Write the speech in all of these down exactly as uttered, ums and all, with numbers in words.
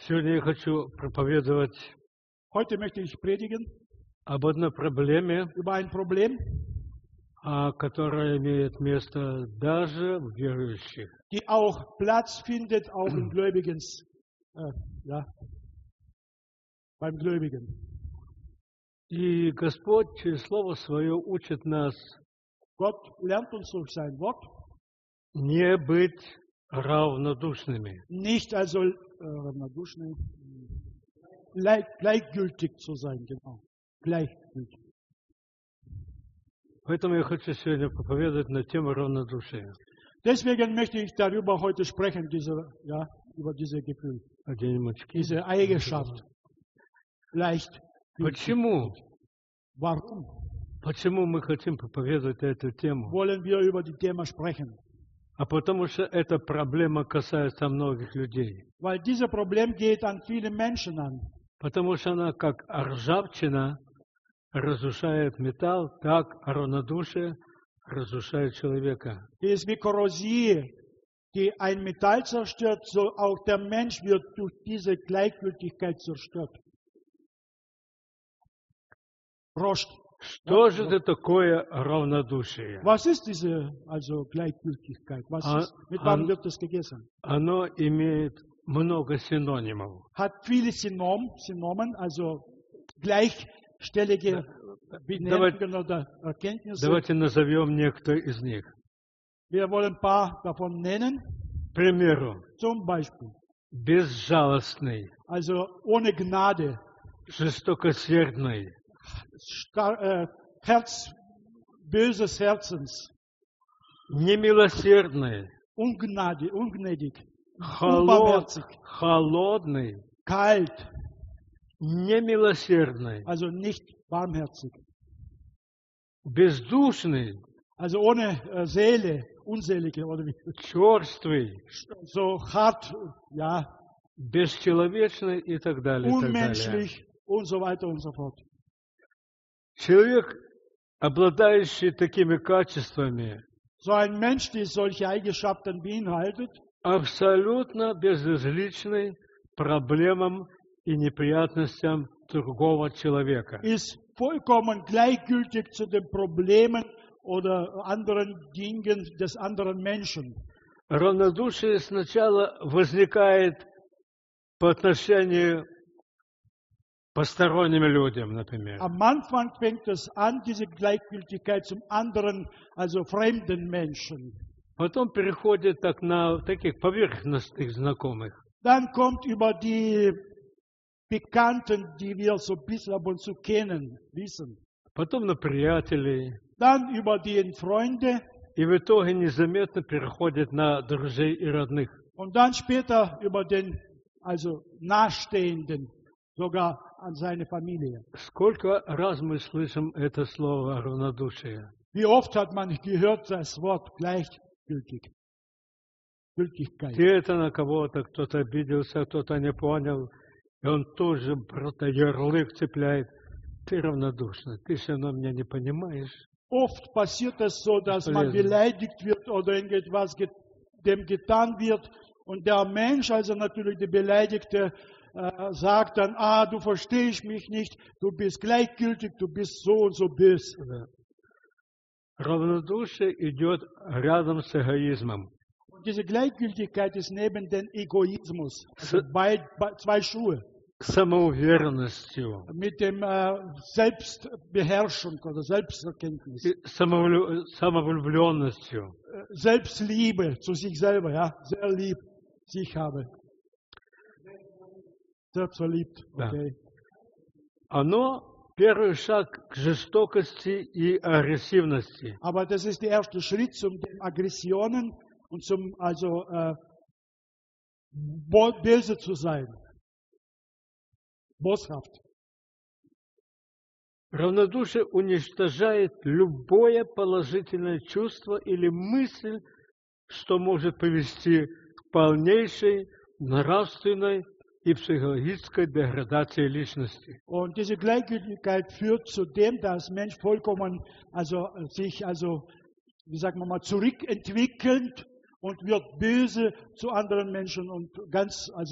Сегодня я хочу проповедовать Heute möchte ich predigen об одной проблеме, über ein Problem, а, которое имеет место даже в верующих. die auch Platz findet, auch im Gläubigen, äh, ja, beim Gläubigen. И Господь через Слово Свое учит нас Gott lernt uns durch sein Wort, не быть равнодушными. nicht also äh, равнодушны, gleich, gleichgültig zu sein, genau, gleichgültig. Поэтому я хочу сегодня проповедовать на тему равнодушия. Deswegen möchte ich darüber heute sprechen, diese, ja, über dieses Gefühl, Оденем очки. diese Eigenschaft, leicht. Почему? Warum Почему мы хотим проповедовать эту тему? wollen wir über die Thema sprechen? А потому что эта проблема касается многих людей. Weil dieses Problem geht an viele Menschen an. Потому что она как ржавчина разрушает металл, так равнодушие разрушает человека. Die ist wie Korrosie, die ein Metall zerstört, so auch der Mensch wird durch diese Gleichgültigkeit zerstört. Rost. Что же это такое равнодушие? Was ist diese also Gleichgültigkeit? Was А- ist, mit wann а- wird das gegessen? Оно имеет много синонимов. Hat viele Synom, Synomen, also gleichstellige Benennungen oder Erkenntnisse. Давайте назовем некоторые из них. Wir wollen ein paar davon nennen. К примеру, Zum Beispiel, безжалостный, also ohne Gnade, жестокосердный, star, äh, Herz, böses Herzens, немилосердный, Ungnade, ungnädig, холод- unbarmherzig, холодный, kalt, немилосердный, also nicht barmherzig, бездушный, also ohne äh, Seele, unselige oder wie, черствый, so hart, ja, бесчеловечный и так далее. и так далее. unmenschlich und so weiter und so fort. Человек, обладающий такими качествами, So ein Mensch, der solche Eigenschaften beinhaltet, абсолютно безразличный проблемам и неприятностям другого человека. ist vollkommen gleichgültig zu den Problemen oder anderen Dingen des anderen Menschen. Равнодушие сначала возникает по отношению к посторонним людям, например. Am Anfang fängt es an, diese Gleichgültigkeit zum anderen, also fremden Menschen. Потом переходит так на таких поверхностных знакомых. Dann kommt über die Bekannten, die wir so ein bisschen ab und zu kennen, wissen. Потом на приятелей. Dann über die Freunde И в итоге незаметно переходит на друзей и родных. und dann später über den, also Nahestehenden, sogar an seine Familie. Сколько раз мы слышим это слово равнодушие? Wie oft hat man gehört das Wort gleichgültig? Gültigkeit. Где-то на кого-то кто-то обиделся, кто-то не понял, и он тоже просто ярлык цепляет. Ты равнодушный, ты все равно меня не понимаешь. Oft passiert es so, dass man Verlesen. beleidigt wird oder irgendetwas get- dem getan wird und der Mensch, also natürlich der Beleidigte, äh, sagt dann, ah, du verstehst mich nicht, du bist gleichgültig, du bist so und so böse. Да. Равнодушие идет рядом с эгоизмом. Und diese Gleichgültigkeit ist neben dem Egoismus, S- also bei, bei, zwei Schuhe, С самоуверенностью, mit dem äh, Selbstbeherrschung oder Selbsterkenntnis, и самовлю- самовлюбленностью. äh, Selbstliebe zu sich selber, ja, sehr lieb sich habe. Selbstverliebt, Да. okay. Оно первый шаг к жестокости и агрессивности. Aber das ist der erste Schritt zum den Aggressionen und zum, also, äh, bo- böse zu sein. Boshaft. Равнодушие уничтожает любое положительное чувство или мысль, что может привести к полнейшей нравственной и психологической деградации личности. Und diese Gleichgültigkeit führt zu dem, dass Mensch vollkommen, also, sich, also, wie sagen wir mal, zurückentwickelt und wird böse zu anderen Menschen und ganz, also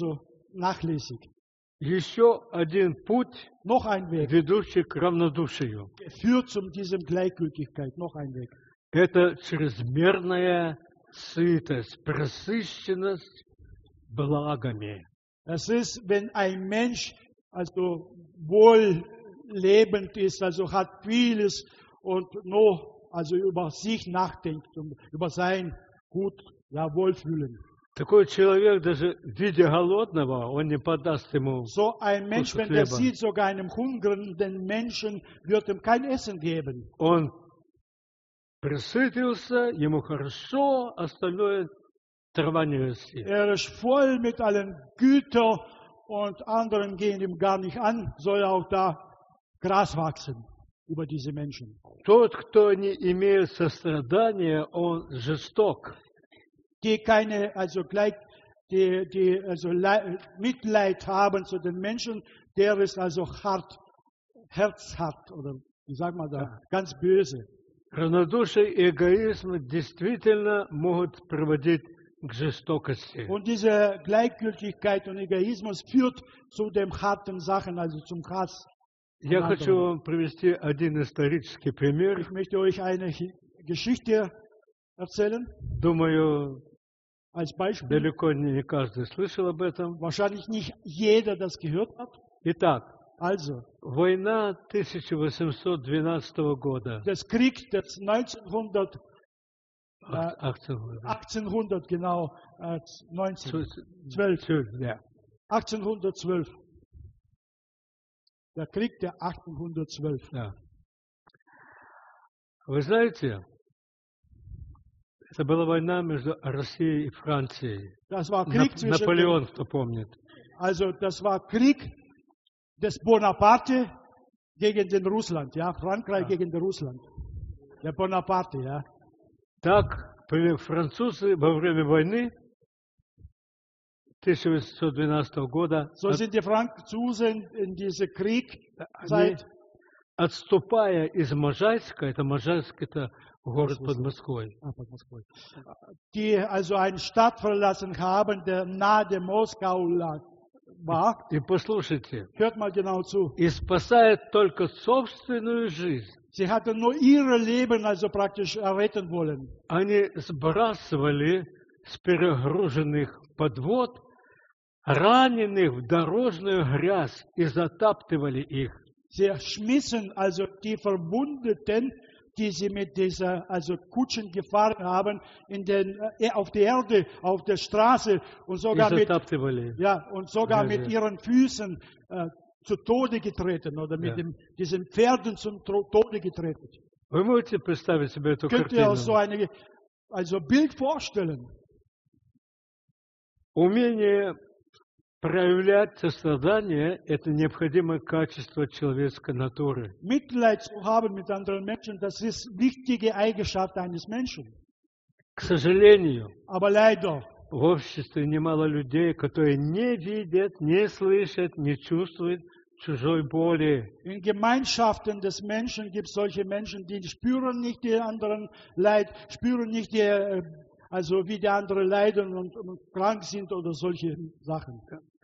nachlässig. Еще один путь, Noch ein Weg ведущий к равнодушию. führt zu diesem Gleichgültigkeit. Noch ein Weg. Это чрезмерная сытость, пресыщенность благами. Das ist, wenn ein Mensch also wohllebend ist, also hat vieles und nur also über sich nachdenkt und über sein Gut, ja, Wohlfühlen. Такой человек, даже видя голодного, он не подаст ему So ein Mensch, кусок wenn er хлеба. sieht, sogar einem hungernden Menschen, wird ihm kein Essen geben. Он присытился, ему хорошо, остальное трава не растет. Er ist voll mit allen Gütern und anderen gehen ihm gar nicht an, soll auch da Gras wachsen über diese Menschen. Тот, кто не имеет сострадания, он жесток. Die keine, also gleich, die, die also Lei- Mitleid haben zu den Menschen, der ist also hart, herzhart oder wie sagt man da, ganz böse. Равнодушие и эгоизм действительно могут приводить к жестокости. Und diese Gleichgültigkeit und Egoismus führt zu den harten Sachen, also zum Hass. Я хочу вам привести один исторический пример. Ich möchte euch eine Hi- Geschichte erzählen, Думаю, als Beispiel. далеко не каждый слышал об этом. Wahrscheinlich nicht jeder das gehört hat. Итак, Also, война тысяча восемьсот двенадцатого года. das Krieg des neunzehnhundert, Ах- achtzehnhundert. achtzehnhundert genau, äh, neunzehn, Zwölf. Zwölf, ja. achtzehnhundertzwölf. Der Krieg der achtzehnhundertzwölf. Да. Вы знаете, это была война между Россией и Францией. Das war Нап- Krieg zwischen, Наполеон, кто помнит. also das war Krieg des Bonaparte gegen den Russland, ja, Frankreich Ja. gegen den Russland. Der Bonaparte, ja. Так, при- французы во время войны тысяча восемьсот двенадцатого года, So от- sind die Franzosen in diese они, Kriegzeit, отступая из Можайска, это Можайск, это город под Москвой, ah, под Moskau, die also eine Stadt verlassen haben, der nahe dem Moskau lag, war. и послушайте, Hört mal genau zu. и спасает только собственную жизнь. Sie hatten nur ihr Leben also praktisch erretten wollen. Они сбрасывали с перегруженных подвод раненых в дорожную грязь и затаптывали их. Sie schmissen also die Verwundeten, die sie mit dieser also Kutschen gefahren haben, in den, äh, auf die Erde, auf der Straße und И sogar mit, затаптывали. ja, und sogar Ja, mit ja. ihren Füßen äh, zu Tode getreten oder mit Ja. dem, diesen Pferden zum Tro- Tode getreten. Вы можете представить себе эту Könnt ihr euch so картину? eine also Bild vorstellen? Умение проявлять сострадание – это необходимое качество человеческой натуры. Mitleid zu haben mit anderen Menschen, das ist wichtige Eigenschaft eines Menschen. К сожалению, Aber leider в обществе немало людей, которые не видят, не слышат, не чувствуют чужой боли. in Gemeinschaften des Menschen gibt es solche Menschen, die spüren nicht die anderen Leid, spüren nicht die, äh, also wie die anderen leiden und, und krank sind oder solche Sachen.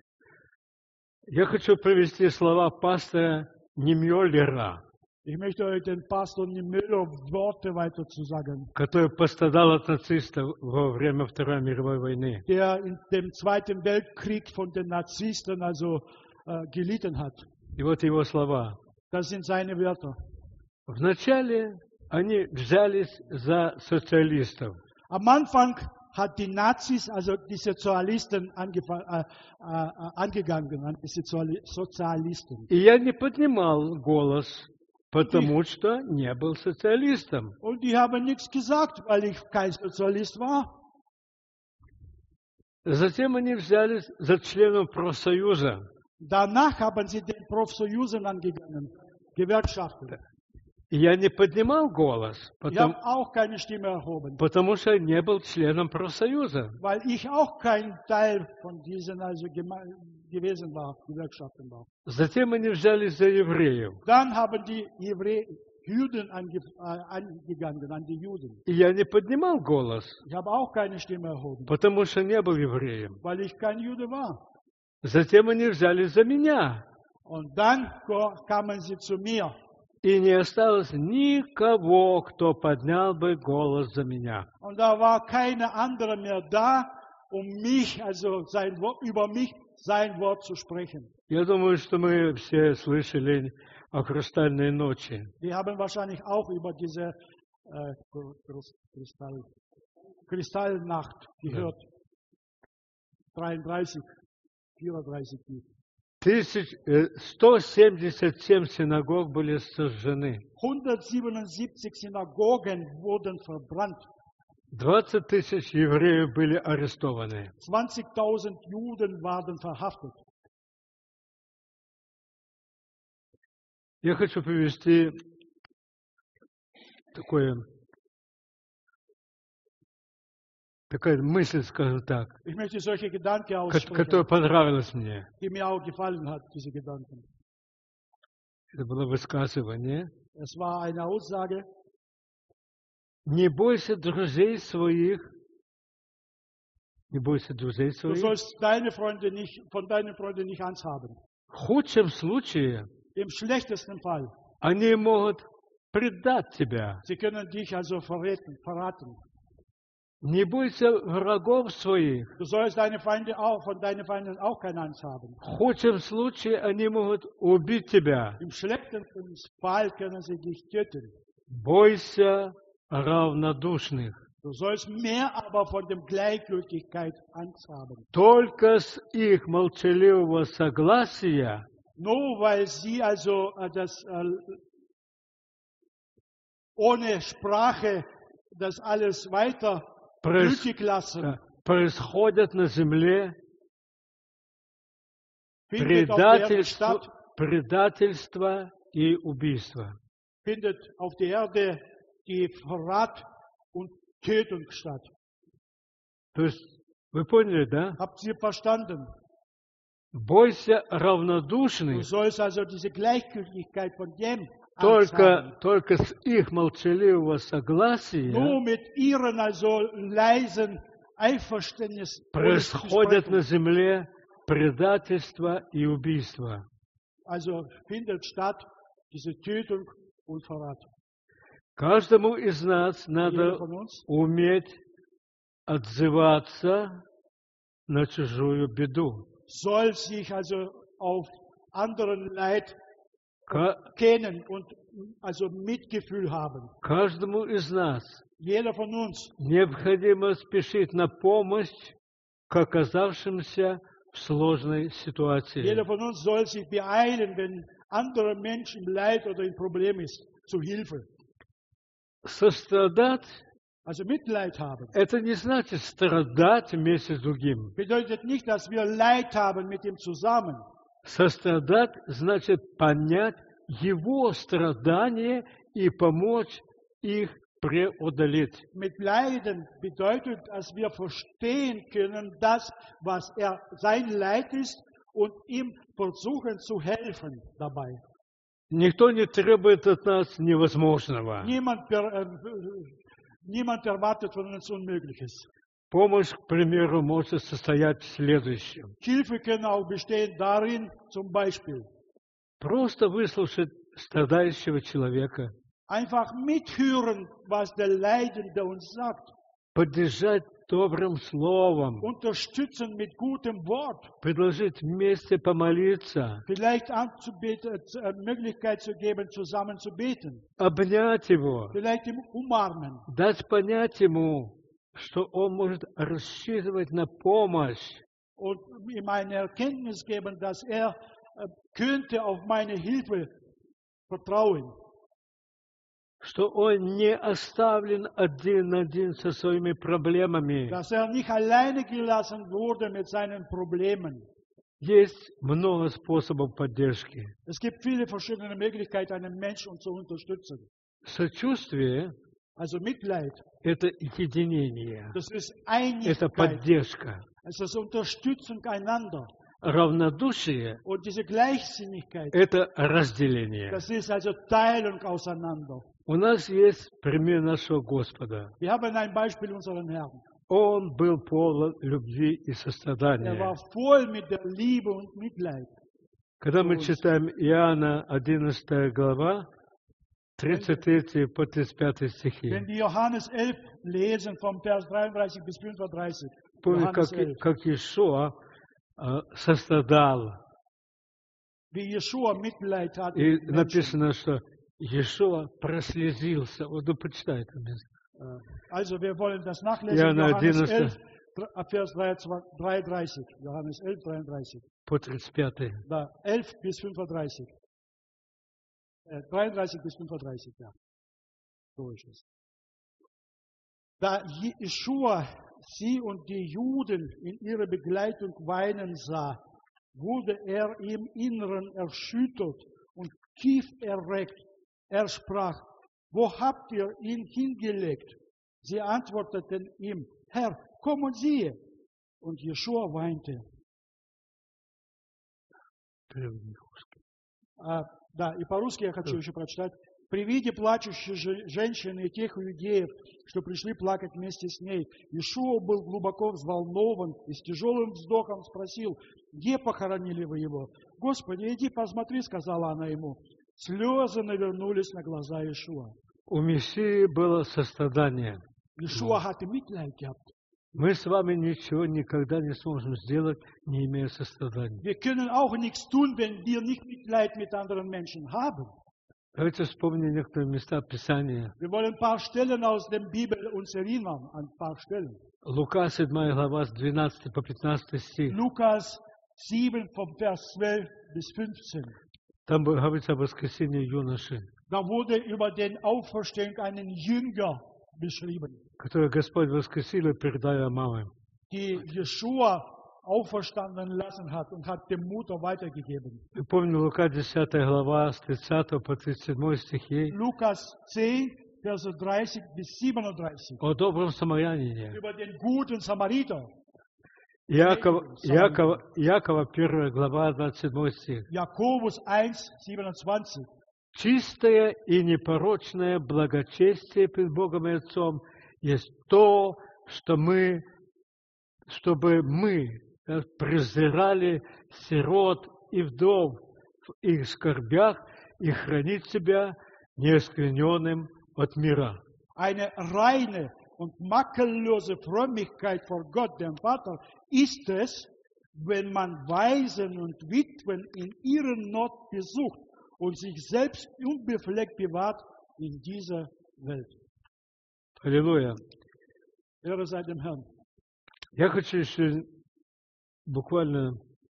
Я хочу привести слова пастора Немьоллера, Ich möchte euch den Pastor Müller Worte weiter zu sagen, который пострадал от нацистов во время Второй мировой войны. der in dem Zweiten Weltkrieg von den Nazisten also äh, gelitten hat. И вот его слова. Das sind seine Wörter. Вначале они взялись за социалистов. Am Anfang hat die Nazis, also die Sozialisten angefang, äh, äh, angegangen, an die Soziali- Sozialisten. И я не поднимал голос, потому что не был социалистом. Und die haben nichts gesagt, weil ich kein Sozialist war. Затем они взялись за членов профсоюза. Danach haben sie den Profsоюzen angegangen, Gewerkschaften. И я не поднимал голос, Ich потому, habe auch keine Stimme erhoben, потому что я не был членом профсоюза. weil ich auch kein Teil von diesen also geme- gewesen war, Gewerkschaften war. Затем они взялись за евреев. Dann haben die Hebrä Juden ange äh, angegangen, an die Juden. И я не поднимал голос, Ich habe auch keine Stimme erhoben, потому что не был евреем. weil ich kein Jude war. Затем они взялись за меня. Und dann ko- kamen sie zu mir. И не осталось никого, кто поднял бы голос за меня. Und da war keine andere mehr da, um mich, also sein Wort, über mich sein Wort zu sprechen. Я думаю, что мы все слышали о хрустальной ночи. Die haben wahrscheinlich auch über diese äh, Kristall, Kristallnacht gehört. dreiunddreißig, vierunddreißig. Тысяч, э, сто семьдесят семь синагог были сожжены. hundertsiebenundsiebzig Synagogen wurden verbrannt. двадцать тысяч евреев были арестованы. zwanzigtausend Juden waren verhaftet. Я хочу привести такое, такая мысль, скажем так, Ich möchte solche Gedanken ко- aussprechen, которая понравилась мне. die mir auch gefallen hat, diese Gedanken. Это было высказывание. Es war eine Aussage, Не бойся друзей своих. Не бойся друзей du своих. sollst deine Freunde nicht, von deinen Freunden nicht Angst haben. В худшем случае Im schlechtesten Fall, они могут предать тебя. sie können dich also verraten, verraten. Не бойся врагов своих. Du sollst deine Feinde auch, von deinen Feinden auch keine Angst haben. В худшем случае они могут убить тебя. Im schlechtesten Fall können sie dich töten. Бойся равнодушных. Du sollst mehr aber von der Gleichgültigkeit Angst haben. Только с их молчаливого согласия Nur weil sie also äh, das äh, ohne Sprache das alles weiter проис- gültig lassen, э, происходят на земле findet auf der Erde предательство, statt, предательство и убийство. findet auf der Erde die Verrat und Tötung statt. То есть, вы поняли, да? Habt ihr verstanden? Бойся Du равнодушных, sollst also diese Gleichgültigkeit von dem Angst только, haben. только с их молчаливого согласия Nur mit ihren also leisen Einverständnis происходят на земле предательство и убийство. also findet statt diese Tötung und Verrat. Каждому из нас Jeder надо von uns уметь отзываться на чужую беду. soll sich also auf anderen Leid Ка- kennen und also Mitgefühl haben. Каждому из нас Jeder von uns необходимо спешить на помощь к оказавшимся в сложной ситуации. Jeder von uns soll sich beeilen, wenn andere Menschen im Leid oder im Problem ist, zu Hilfe. Сострадать Also Mitleid haben. – это не значит страдать вместе с другим. Bedeutet nicht, dass wir Leid haben mit ihm zusammen. Сострадать значит понять его страдания и помочь их преодолеть. Mit Leiden bedeutet, dass wir verstehen können, das, was er sein Leid ist, und ihm versuchen zu helfen dabei. Никто не требует от нас невозможного. Niemand, per- äh, niemand erwartet von uns Unmögliches. Помощь, к примеру, может состоять в следующем. Hilfe kann auch bestehen darin, zum Beispiel, Просто выслушать страдающего человека, einfach mithören, was der Leidende uns sagt. поддержать добрым словом, Unterstützen mit gutem Wort. предложить вместе помолиться, Vielleicht anzubeten, äh, Möglichkeit zu geben, zusammen zu beten. обнять его, Vielleicht ihm umarmen. дать понять ему, что он может рассчитывать на помощь, Und ihm eine Erkenntnis geben, dass er äh, könnte auf meine Hilfe vertrauen. что он не оставлен один на один со своими проблемами. Dass er nicht alleine gelassen wurde mit seinen Problemen. Есть много способов поддержки. Es gibt viele verschiedene Möglichkeiten, einen Menschen zu unterstützen. Сочувствие Also Mitleid, – это единение, das ist это Einigkeit, поддержка. es ist Unterstützung einander. Равнодушие Und diese Gleichsinnigkeit, – это разделение. das ist also Teilung auseinander. У нас есть пример нашего Господа. Wir haben ein Beispiel unseren Herrn. Он был полон любви и Er сострадания. war voll mit der Liebe und Mitleid. Когда мы Ой. читаем Иоанна одиннадцатая глава, тридцать третий по тридцать пятый стихи, Wenn wir Johannes elf lesen, vom Vers dreiunddreißig bis fünfunddreißig, помните, Johannes как, elf, как Иешуа а, сострадал. wie Jeshua Mitleid hat И mit Menschen. написано, что Иешуа прослезился. Вот да почитай это место. Also wir wollen das nachlesen, Иоанна Johannes одиннадцать elf, ab Vers dreiunddreißig. Johannes elf, dreiunddreißig. по тридцать пятый. Da, elf bis fünfunddreißig. Äh, dreiunddreißig bis fünfunddreißig, ja. So ist es. Da Jeschua sie und die Juden in ihrer Begleitung weinen sah, wurde er im Inneren erschüttert und tief erregt. Er sprach: Wo habt ihr ihn hingelegt? Sie antworteten ihm: Herr, komm und siehe. Und Jeschua weinte. А, да, и по-русски я хочу еще прочитать. При виде плачущей же- женщины и тех иудеев, что пришли плакать вместе с ней, Иешуа был глубоко взволнован и с тяжелым вздохом спросил: где похоронили вы его? Господи, иди посмотри, сказала она ему. Слезы навернулись на глаза Иешуа. У Мессии было сострадание. Иешуа hatte Mitleid gehabt. Мы с вами ничего никогда не сможем сделать, не имея сострадания. Wir können auch nichts tun, wenn wir nicht Mitleid mit anderen Menschen haben. Давайте вспомним некоторые места Писания. Wir wollen ein paar Stellen aus der Bibel uns erinnern, an ein paar Stellen. Лука седьмая глава с двенадцатого по пятнадцатый стих. Lukas sieben vom Vers zwölf bis fünfzehn. Там говорится о воскресении юноши, Da wurde über den Auferstehung einen Jünger beschrieben, который Господь воскресил и передал мамам. die Jeschua auferstanden lassen hat und hat dem Mutter weitergegeben. Мы помним Лука десятая глава с тридцатого по тридцать седьмой стихи Lukas zehn, Verse dreißig bis siebenunddreißig. о добром самарянине. Über den guten Samariter. Яков, Якова, Якова первая глава двадцать седьмой стих. Jakobus eins, siebenundzwanzig. Чистое и непорочное благочестие пред Богом и Отцом есть то, что мы, чтобы мы да, презирали сирот и вдов в их скорбях и хранить себя неоскверненным от мира. Eine reine und makellose Frömmigkeit vor Gott, dem Vater, ist es, wenn man Waisen und Witwen in ihren Not besucht und sich selbst unbefleckt bewahrt in dieser Welt. Аллилуйя. Ehre sei dem Herrn. Я хочу еще буквально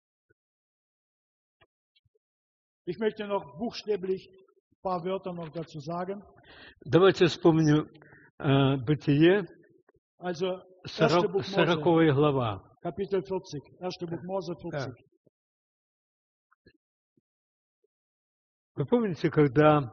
Ich möchte noch buchstäblich ein paar Wörter noch dazu sagen. давайте вспомним э, Бытие, Also, erste Buch Mose, сороковая глава. Kapitel vierzig. erste Buch Mose vierzig. Вы помните, когда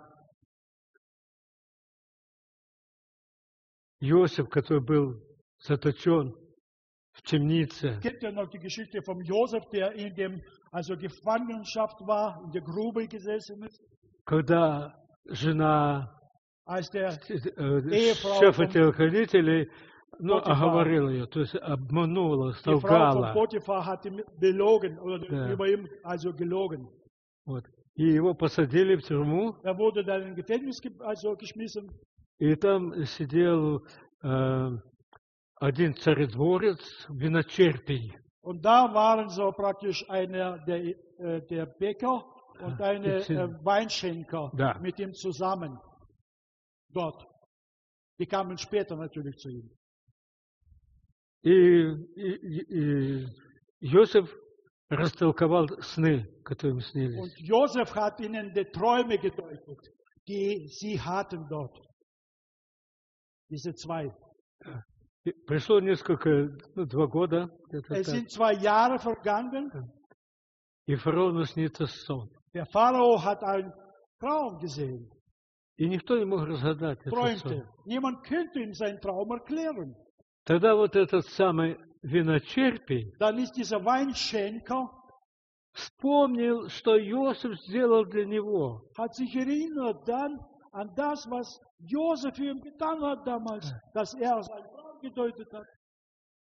Иосиф, который был заточен в темнице, Kennt ihr noch die Geschichte vom Josef, der in dem, also Gefangenschaft war, in der Grube gesessen ist, когда жена als der э, Ehefrau шефа vom- телохранителей ну, Потифар. оговорила ее, то есть обманула, die Frau von солгала. Potiphar hat ihn belogen oder Ja. über ihm also gelogen. Вот. И его посадили в тюрьму, Er wurde dann in Gefängnis ge- also geschmissen и там сидел э, один царедворец, виночерпий. und da waren so praktisch einer der, äh, der Bäcker und eine die äh, sind- Weinschenker Ja. mit ihm zusammen dort. Die kamen später natürlich zu ihm. И, и, и- и Иосиф растолковал сны, которые им Und снились. Josef hat ihnen die Träume gedeutet, die sie hatten dort. Diese zwei. И пришло несколько, ну, два года, где-то Es так, sind zwei Jahre vergangen. и фараону снится сон. Der Pharao hat einen Traum gesehen, И никто не мог разгадать этот träumte. сон. Niemand könnte ihm seinen Traum erklären. Тогда вот этот самый виночерпий Dann ist dieser Weinschenker, вспомнил, что Иосиф сделал для него. hat sich erinnert dann an das, was Josef für ihn getan hat damals, dass er seinen Traum gedeutet hat.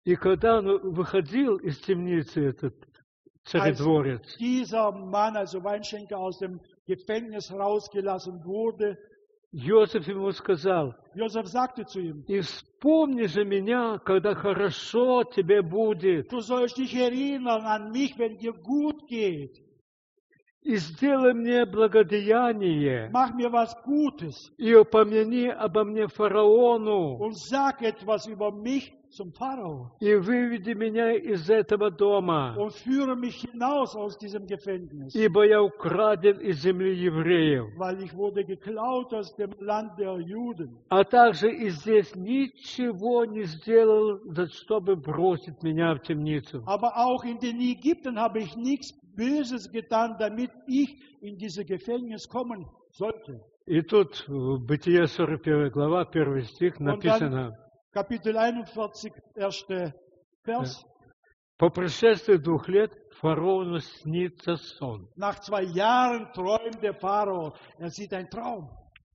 И когда он выходил из темницы, этот Als царедворец, dieser Mann, also Weinschenker, aus dem Gefängnis rausgelassen wurde, Иосиф ему сказал: Josef sagte zu ihm, и вспомни же меня, когда хорошо тебе будет, du sollst dich erinnern an mich, wenn dir gut geht. и сделай мне благодеяние, Mach mir was Gutes и упомяни обо мне фараону, und sag etwas über mich zum Pharao и выведи меня из этого дома, und führe mich hinaus aus diesem Gefängnis, ибо я украден из земли евреев. weil ich wurde geklaut aus dem Land der Juden. А также и здесь ничего не сделал, за- чтобы бросить меня в темницу. Aber auch in den Ägypten habe ich nichts Böses getan, damit ich in dieses Gefängnis kommen sollte. И тут в Бытие сорок первая глава, первый стих написано: Kapitel einundvierzig, erster Vers. по прошествии двух лет фараону снится сон. Nach zwei Jahren träumt der Pharao. Er sieht einen Traum.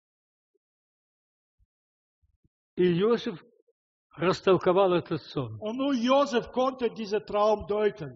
И Иосиф растолковал этот сон. Und nur Josef konnte diesen Traum deuten.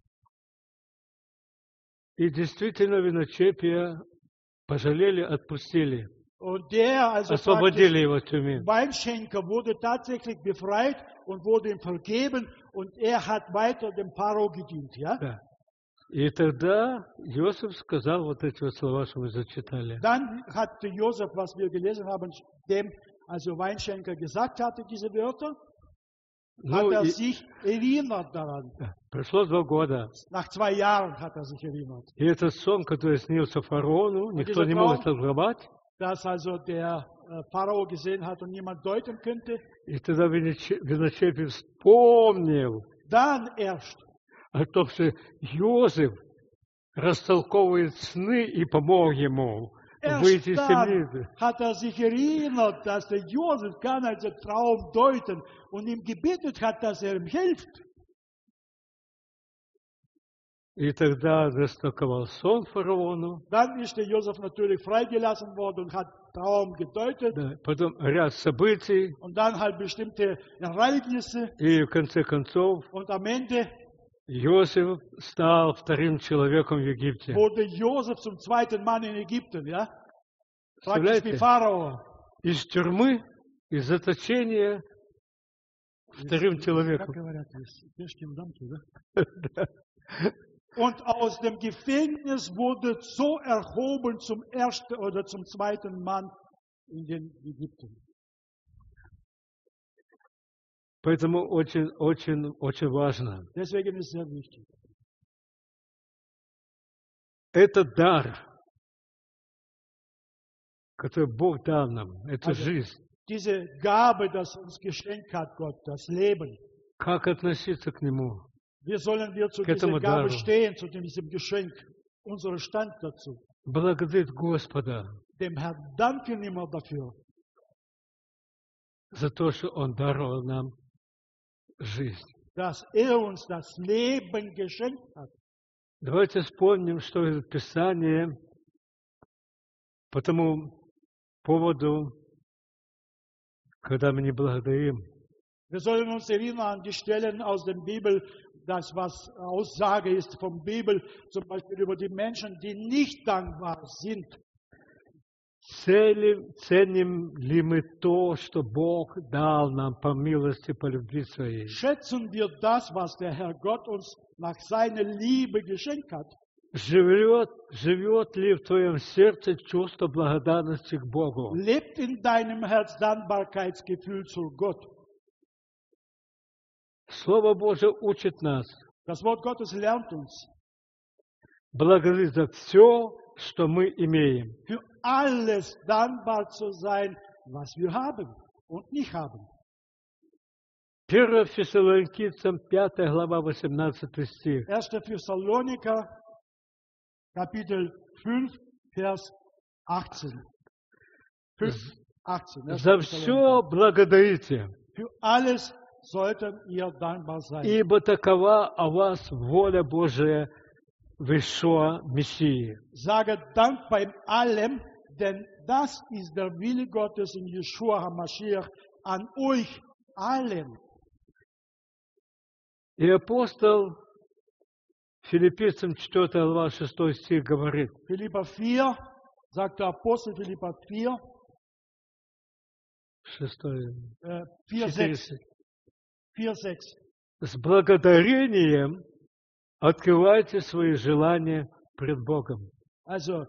И действительно виночепия пожалели, отпустили, Und der, also освободили praktisch его от тюрьмы. Weinschenker, wurde tatsächlich befreit und wurde ihm vergeben. Und er hat weiter dem Pharao gedient. Ja? Да. И тогда Иосиф сказал вот эти вот слова, что мы зачитали. Dann hat Josef, was wir gelesen haben, dem also Weinschenker gesagt hatte, diese Wörter, hat Ну, er и- sich erinnert daran. да, прошло два года. Nach zwei Jahren hat er sich erinnert, И этот сон, который снился фараону, никто dieser не Traum- может толковать. dass also der äh, Pharao gesehen hat und niemand deuten könnte. И тогда Виноче- Виночепий вспомнил Dann erst о том, что Иосиф растолковывает сны и помог ему выйти из Erst dann темницы. hat er sich erinnert, dass der Josef kann also Traum deuten und ihm gebetet hat, dass er ihm hilft. И тогда растолковал сон фараону. Dann ist der Josef natürlich freigelassen worden und hat Traum gedeutet Да, потом ряд событий. und dann halt bestimmte Ereignisse И в конце концов und am Ende Иосиф стал вторым человеком в Египте. wurde Josef zum zweiten Mann in Ägypten, ja? Praktisch wie Представляете? Pharao. Из тюрьмы, из заточения вторым Как человеком. говорят, из пешки в дамке, да? Und aus dem Gefängnis wurde so erhoben zum ersten oder zum zweiten Mann in den Ägypten. Поэтому очень, очень, очень важно. Deswegen ist es sehr wichtig. Это дар, который Бог дал нам, это Also, жизнь. diese Gabe, das uns geschenkt hat Gott, das Leben. Как относиться к Нему? Wie sollen wir zu К этому dieser Gabe дару. stehen, zu diesem Geschenk? Unser Stand dazu. Благодарить Господа Dem Herrn danken immer dafür, за то, что Он даровал нам жизнь. dass er uns das Leben geschenkt hat. Давайте вспомним, что это Писание по тому поводу, когда мы не благодарим. Wir sollen uns erinnern an die Stellen aus der Bibel, das was Aussage ist vom Bibel, zum Beispiel über die Menschen, die nicht dankbar sind. Ценим, ценим ли мы то, что Бог дал нам по милости, по любви Своей? Schätzen wir das, was der Herr Gott uns nach seiner Liebe geschenkt hat? Живет, живет ли в твоем сердце чувство благодарности к Богу? Lebt in deinem Herz Dankbarkeitsgefühl zu Gott? Слово Божие учит нас Das Wort Gottes lernt uns, благодарить за все, что мы имеем. für alles dankbar zu sein, was wir haben und nicht haben. первое Фессалоникийцам пятая глава, восемнадцатый стих. erster Thessaloniker, Kapitel fünf, Vers achtzehn. fünf, achtzehn. erster За Thessaloniker. все благодарите, Für alles sollten ihr dankbar sein. ибо такова о вас воля Божия в Ишуа Мессии. Sage Dank bei allem, denn das ist der Wille Gottes in Yeshua HaMashiach an euch allen. И апостол Филиппийцам четвёртая глава шестой стих говорит, Philipper vier, sagt der Apostel Philipper vier, шестой, äh, vier, четыре, sechs, vier, sechs. с благодарением открывайте свои желания пред Богом. Also,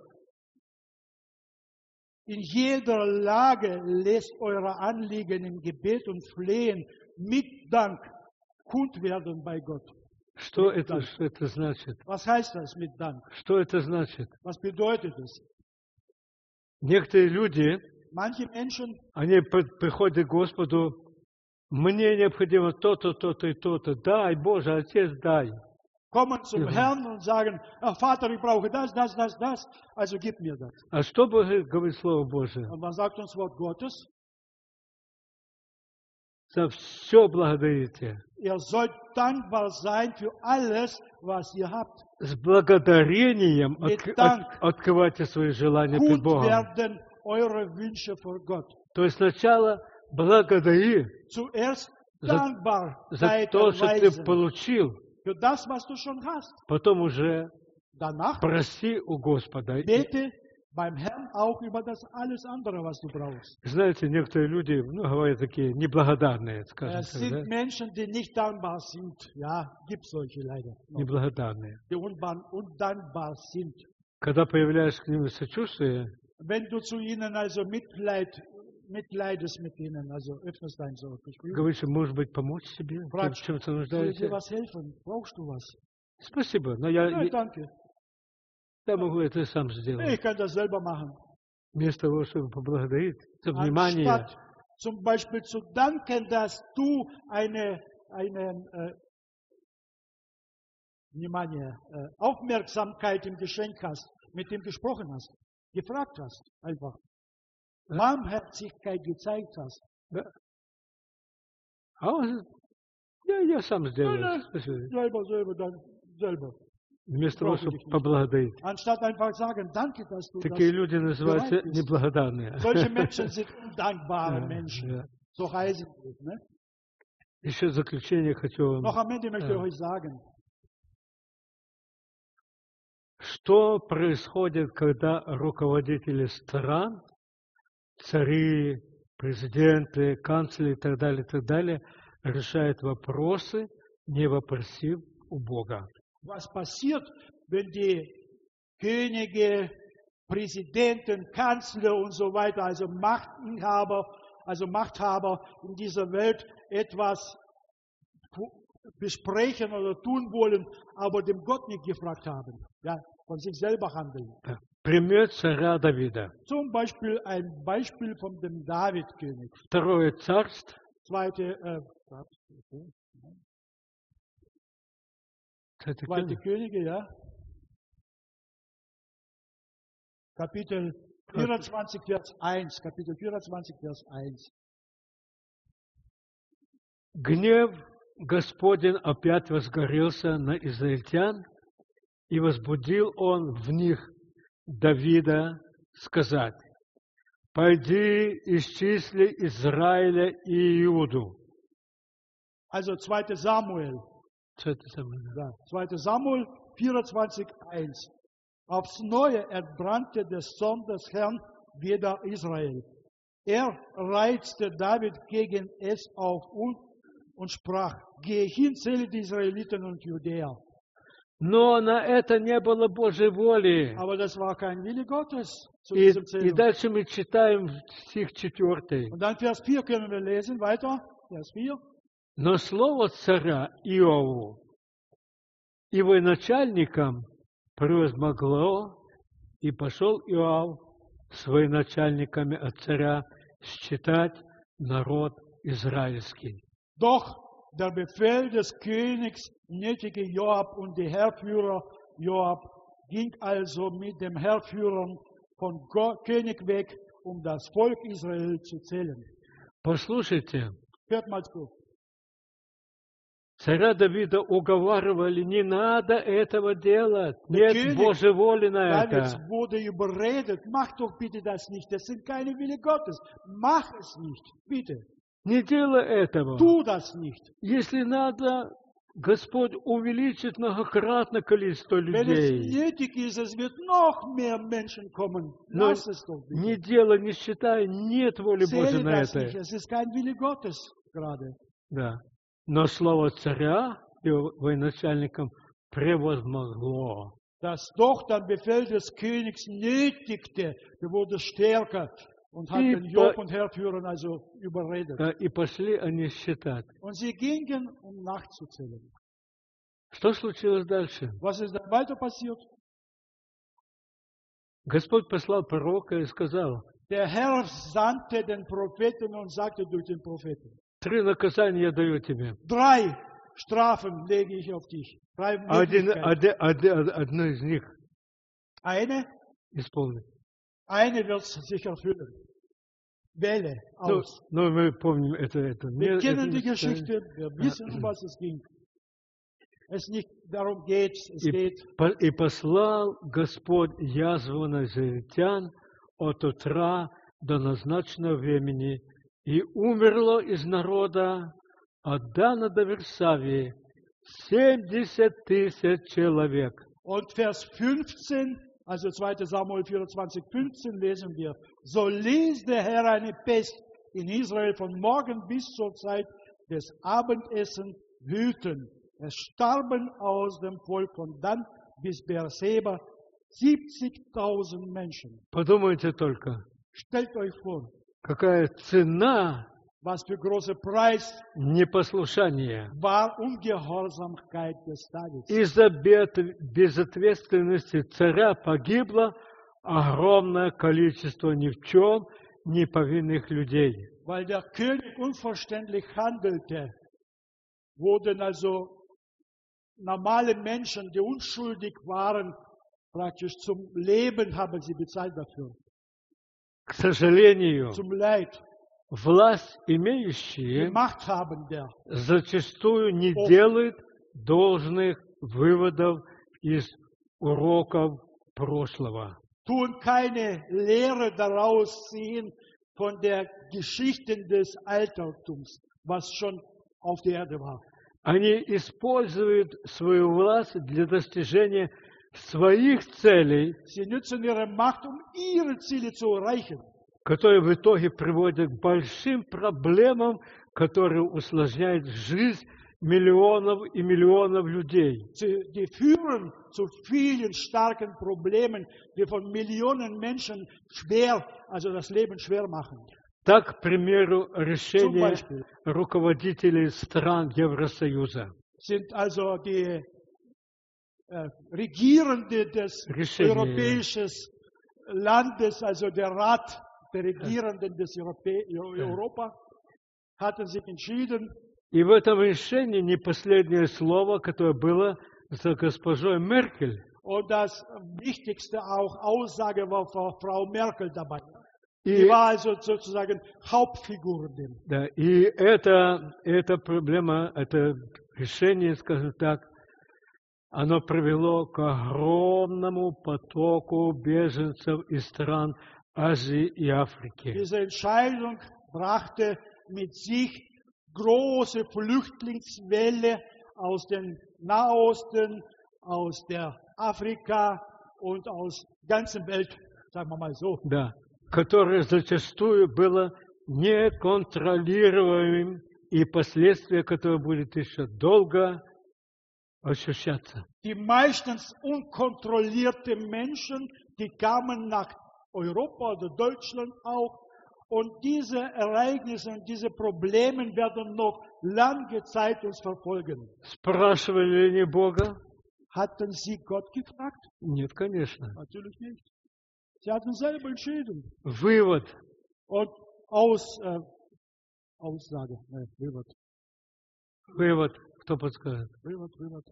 in jeder Lage lässt eure Anliegen im Gebet und Flehen mit Dank kund werden bei Gott. Что Mit это, Dank. что это значит? Was heißt das mit Dank? Что это значит? Was bedeutet es? Некоторые люди, Manche Menschen, они при- приходят к Господу, мне необходимо то-то, то-то и то-то. Дай, Боже, Отец, дай. kommen zum Mhm. Herrn und sagen, ach Vater, ich brauche das, das, das, das, also gib mir das. А что Бог- говорит Слово Божие? Und was sagt uns Wort Gottes? За все благодарите. Ihr sollt dankbar sein für alles, was ihr habt. С благодарением Mit отк- Dank. от- открывайте свои желания пред Kund Богом. werden eure Wünsche vor Gott. То есть сначала благодари Zuerst за, за Dankbarkeit то, что ты erweisen получил. für das, was du schon hast. Потом уже Danach проси у Господа. И, bete beim Herrn auch über das alles andere, was du brauchst. знаете, некоторые люди, ну, говорят такие, неблагодарные, скажем Es так, sind да? Menschen, die nicht dankbar sind. Ja, gibt solche leider. noch, Неблагодарные. Die unban- undankbar sind. Когда появляешь к ним сочувствие, Wenn du zu ihnen also Mitleid, mitleidest mit ihnen, also öffnest dein so Gefühl, говоришь, может быть, помочь себе, ты в fragst, чем-то soll ich dir нуждаешься. was helfen? Brauchst du was? Спасибо, но я, Nein, я, danke. я могу это сам сделать. Ich kann das selber machen. Вместо того, чтобы поблагодарить за внимание, Anstatt zum Beispiel zu danken, dass du eine, eine äh, внимание, äh, Aufmerksamkeit im Geschenk hast, mit dem gesprochen hast, gefragt hast, einfach. Ja. Barmherzigkeit gezeigt hast. да. А он, я, я сам сделаю. Nein, nein. Спасибо. Selber, selber, dann selber. Вместо того, Brauche чтобы ich nicht. поблагодарить. Anstatt einfach sagen, danke, dass du Такие das. люди называются bereit bist. неблагодарные. Solche Menschen sind undankbare Ja, Menschen. ja. So heißen sie. Ne? Еще в заключение хочу Noch вам, am Ende möchte Ja. ich euch sagen, что происходит, когда руководители стран, цари, президенты, канцлеры и так далее, и так далее, решают вопросы, не вопросив у Бога. was passiert, wenn die Könige, Präsidenten, Kanzler und so weiter, also Machtinhaber, also Machthaber in dieser Welt etwas besprechen oder tun wollen, aber dem Gott nicht gefragt haben, ja, von sich selber handeln. Да. Пример царя Давида. Zum Beispiel ein Beispiel von dem David-König. Второе царство, Zweite, äh, кстати, Zweite Könige, ja. Kapitel vierundzwanzig, Vers eins. Kapitel vierundzwanzig, Vers eins. гнев Господень опять возгорелся на израильтян, и возбудил он в них Давида сказать: «Пойди, исчисли Израиля и Иуду». Also zweite Samuel. Что это самое? Ja, zweite Samuel vierundzwanzig, eins. Aufs Neue entbrannte der Zorn des Herrn wider Israel. Er reizte David gegen es auf und, und sprach: Gehe hin, zähle die Israeliten und Judäer. Но на это не было Божьей воли. Aber das war kein Wille Gottes zu И, diesem и Zählung. дальше мы читаем стих четвертый. Und dann Vers vier können wir lesen, weiter. Vers vier. Но слово царя Иову и военачальникам превозмогло, и пошел Иоав с военачальниками от царя считать народ израильский. Doch der Befehl des Königs nötige Joab und die Heerführer Joab ging also mit dem Heerführern von Gott, König weg, um das Volk Israel zu zählen. Послушайте, Hört mal zu. царя Давида уговаривали, не надо этого делать, нет König Божьей воли на Davids это. wurde überredet, mach doch bitte das nicht, das sind keine Wille Gottes. Mach es nicht, bitte. Не делай этого. Tu das nicht. Если надо, Господь увеличит многократно количество Wenn es людей. nötig ist, es wird noch mehr Menschen kommen. Но Lass es doch не bitte. делай, не считай, нет воли Божьей Zähle на das nicht. это. Es ist kein Wille Gottes gerade. Да. Но слово царя и военачальникам превозмогло. Das doch dann Befehl des Königs nötigte, der wurde stärker und hat Die den Job Ba- und Heerführer also überredet. Да, и пошли они считать. Und sie gingen, um nachzuzählen. Что случилось дальше? Was ist dann weiter passiert? Господь послал пророка и сказал, Der Herr sandte den Propheten und sagte durch den Propheten, три наказания я даю тебе. drei Strafen lege ich auf dich. Drei Один, Möglichkeiten. оде- оде- одно из них Eine, исполнит. eine wird sich erfüllen. Wähle Ну, aus. ну, мы помним это. это. Wir Не- kennen это die не Geschichte, wir wissen, um was es ging. Es nicht darum geht, es И, geht, по- и послал Господь язву на израильтян от утра до назначенного времени, и умерло из народа от Дана до Версавии семьдесят тысяч человек. und Vers fünfzehn, also zweiter Samuel vierundzwanzig, fünfzehn lesen wir, so ließ der Herr eine Pest in Israel von morgen bis zur Zeit des Abendessens wüten. Es starben aus dem Volk von Dan bis Beerseba siebzigtausend Menschen. Подумайте только, Stellt euch vor, какая цена was für großer Preis непослушания. war Ungehorsamkeit des Tages. Из-за бед- безответственности царя погибло огромное количество ни в чем не повинных людей. Weil der König unverständlich handelte, wurden also normale Menschen, die unschuldig waren, praktisch zum Leben haben sie bezahlt dafür, К сожалению, zum Leid. власть Die имеющие Machthabende зачастую не О. делают должных выводов из уроков прошлого. tun keine Lehre daraus ziehen von der Geschichten des Altertums, was schon auf der Erde war. Они используют свою власть для достижения своих целей, Sie nützen ihre Macht, um ihre Ziele zu erreichen. которые в итоге приводят к большим проблемам, которые усложняют жизнь миллионов и миллионов людей. Sie, die führen zu vielen starken Problemen, die von Millionen Menschen schwer, also das Leben schwer machen. Так, к примеру, Zum решение Beispiel руководителей стран Евросоюза. sind also die äh, Regierende des Решение. europäischen Landes, also der Rat der Regierenden des Europä Europa, hatten sich entschieden, И в этом решении не последнее слово, которое было за госпожой Меркель. und das wichtigste auch Aussage war von Frau Merkel dabei. Die И, war also sozusagen Hauptfigurin. да, и это, эта проблема, это решение, скажем так, оно привело к огромному потоку беженцев из стран Азии и Африки. Diese Entscheidung brachte mit sich große Flüchtlingswelle aus dem Nahosten, aus der Afrika und aus der ganzen Welt, sagen wir mal so. Да, которое зачастую было неконтролируемым, и последствия, которые будут еще долго ощущаться. Die meistens unkontrollierte Menschen, die kamen nach Europa oder Deutschland auch. Und diese Ereignisse und diese Probleme werden noch lange Zeit uns verfolgen. Спрашивали ли они Бога? Hatten sie Gott gefragt? Нет, конечно. Natürlich nicht. Sie hatten selber entschieden. Вывод. Und aus, äh, Aussage, ne, Wywód, Вывод. Кто подскажет? Wywód, Wywód.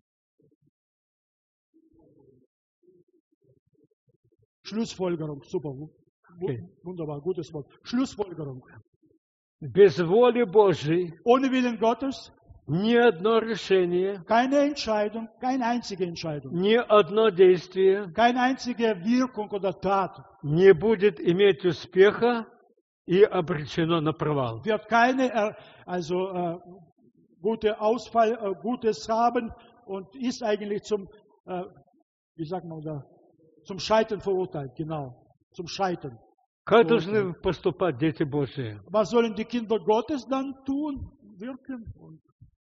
Schlussfolgerung, super, wu- Okay. wunderbar, gutes Wort. Schlussfolgerung. Без воли Божьей Ohne Willen Gottes ни одно решение, keine Entscheidung, keine einzige Entscheidung, ни одно действие keine einzige Wirkung oder Tat не будет иметь успеха и обречено на провал. wird keine äh, also, äh, gute Ausfall, äh, Gutes haben und ist eigentlich zum, äh, wie sagt man da, zum Scheitern verurteilt, genau, zum Scheitern. Как должны поступать дети Божьи? Was sollen die Kinder Gottes dann tun, wirken? Und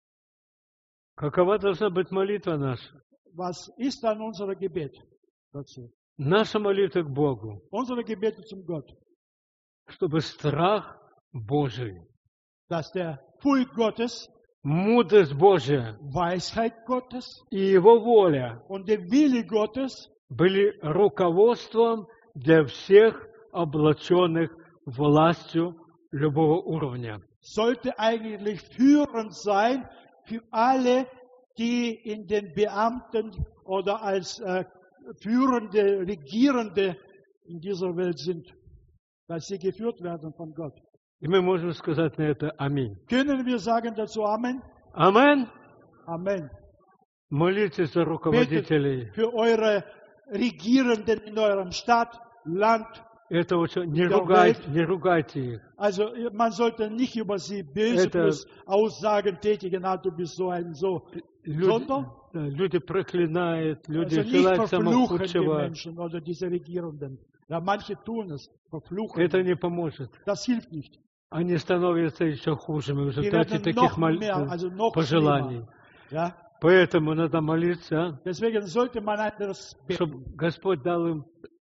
Какова должна быть молитва наша? was ist dann unser Gebet dazu? Наша молитва к Богу, Unsere Gebete zum Gott, чтобы страх Божий, dass der Furcht Gottes, мудрость Божья Weisheit Gottes и Его воля und der Wille Gottes были руководством для всех облаченных властью любого уровня. sollte eigentlich führend sein für alle, die in den Beamten oder als äh, führende, Regierende in dieser Welt sind, dass sie geführt werden von Gott. И мы можем сказать на это аминь. Können wir sagen dazu Amen? Amen. Amen. Молитесь за Betet руководителей. für eure Regierenden in eurem Stadt, Land. Это очень... Не, Der ругайте, Welt. не ругайте их. Also man sollte nicht über sie böse Это- bloß Aussagen tätigen, ah, du bist so ein so. Люди, Sondern да, люди проклинают, люди Also nicht желают самого verfluchen die худшего. Menschen oder diese Regierenden. Ja, manche tun es, verfluchen. Это не поможет. Das hilft nicht. Они становятся еще хужими в Die результате werden таких noch мол- mehr, also noch пожеланий. schlimmer. Ja? Поэтому надо молиться, Deswegen sollte man anders чтобы beten, Господь дал им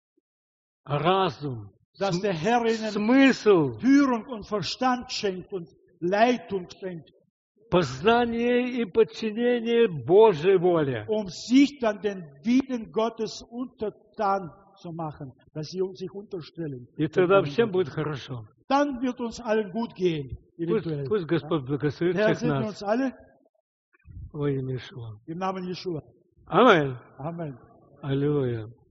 разум, dass см- der Herr ihnen смысл, Führung und Verstand schenkt und Leitung schenkt, познание и подчинение Божьей воле. um sich dann den Willen Gottes untertan zu machen, dass sie sich unterstellen. И тогда всем будет хорошо. Dann wird uns allen gut gehen. Пусть, Eventuell. пусть Господь благословит Herr, всех segne нас uns alle во имя Ишуа. im Namen Jeschua. Аминь. Amen. Аллилуйя.